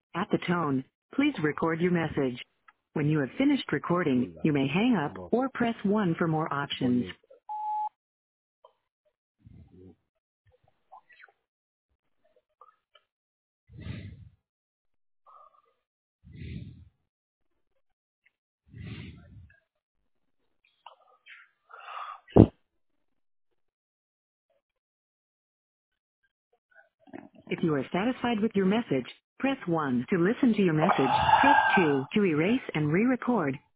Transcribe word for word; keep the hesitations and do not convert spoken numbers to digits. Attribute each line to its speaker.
Speaker 1: At the tone, please record your message. When you have finished recording,
Speaker 2: Hola,
Speaker 1: you may hang up
Speaker 2: amor,
Speaker 1: or press one for more options.
Speaker 2: bonita.
Speaker 1: If you are satisfied with your message, press one to listen to your message. Press two to erase and re-record.